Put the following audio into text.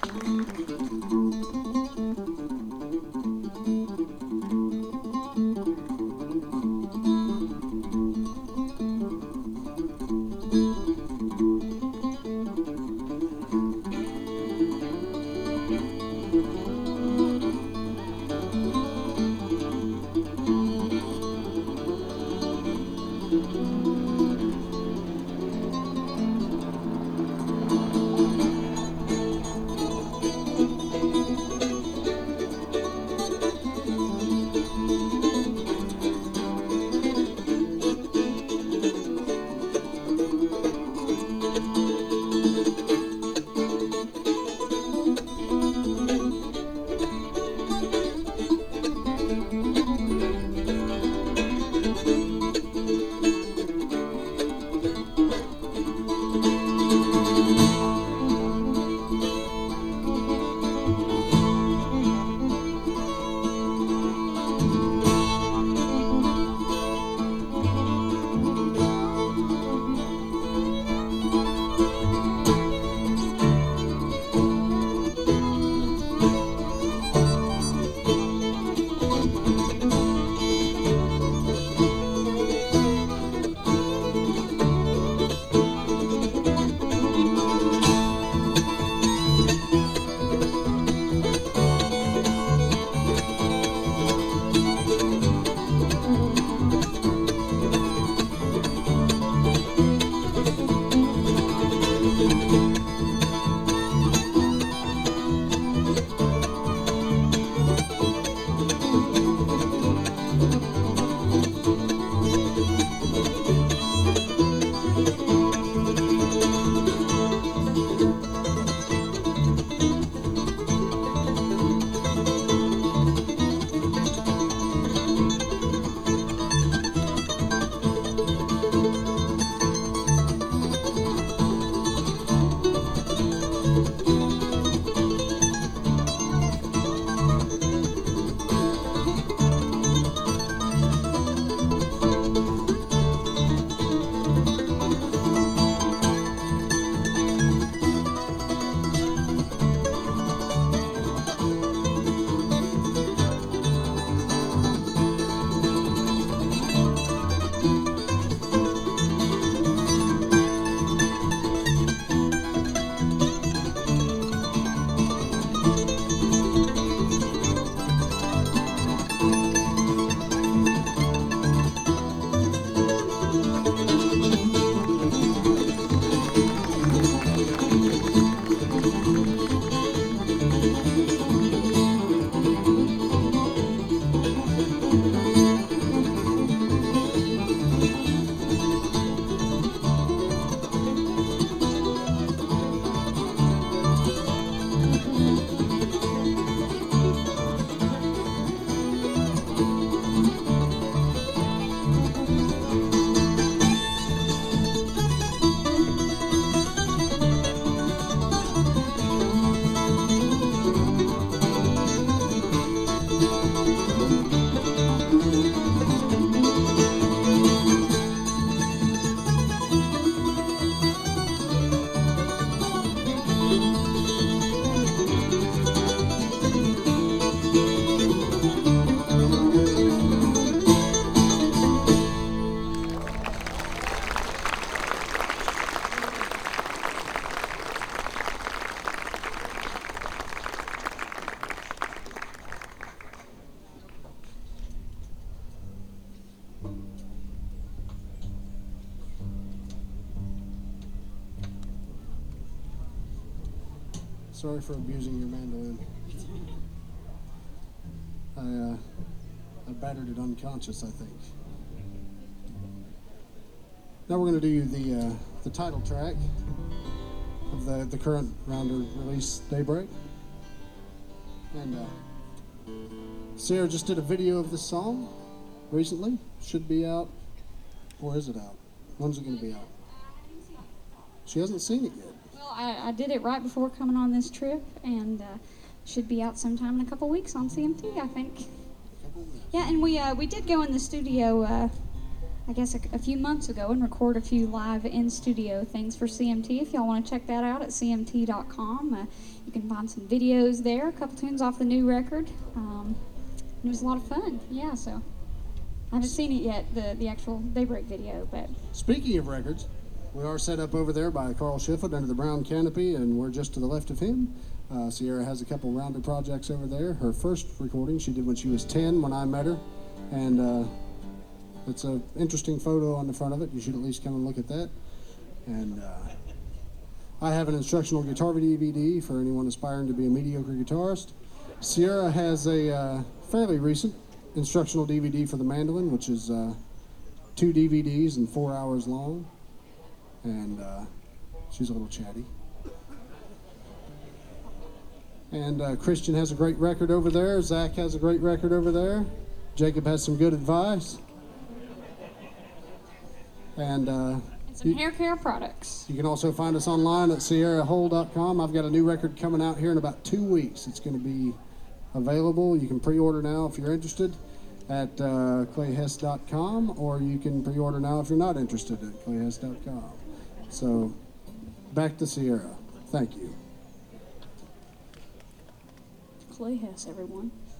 Sorry for abusing your mandolin. I battered it unconscious, I think. Now we're going to do the title track of the current Rounder release, Daybreak. And Sarah just did a video of this song recently. Should be out. Or is it out? When's it going to be out? She hasn't seen it yet. Well, I did it right before coming on this trip, and should be out sometime in a couple weeks on CMT, I think. Yeah, and we did go in the studio I guess a few months ago and record a few live in-studio things for CMT. If y'all want to check that out at cmt.com, you can find some videos there, a couple tunes off the new record. It was a lot of fun, yeah, so I haven't seen it yet, the actual Daybreak video, but... Speaking of records, we are set up over there by Carl Shiflett under the brown canopy, and we're just to the left of him. Sierra has a couple Rounder projects over there. Her first recording she did when she was 10 when I met her, and it's an interesting photo on the front of it. You should at least come and look at that. And I have an instructional guitar DVD for anyone aspiring to be a mediocre guitarist. Sierra has a fairly recent instructional DVD for the mandolin, which is 2 DVDs and 4 hours long. And she's a little chatty. And Christian has a great record over there. Zach has a great record over there. Jacob has some good advice. And some hair care products. You can also find us online at sierrahole.com. I've got a new record coming out here in about 2 weeks. It's going to be available. You can pre-order now if you're interested at clayhess.com, or you can pre-order now if you're not interested at clayhess.com. So, back to Sierra. Thank you. Clay Hess, everyone.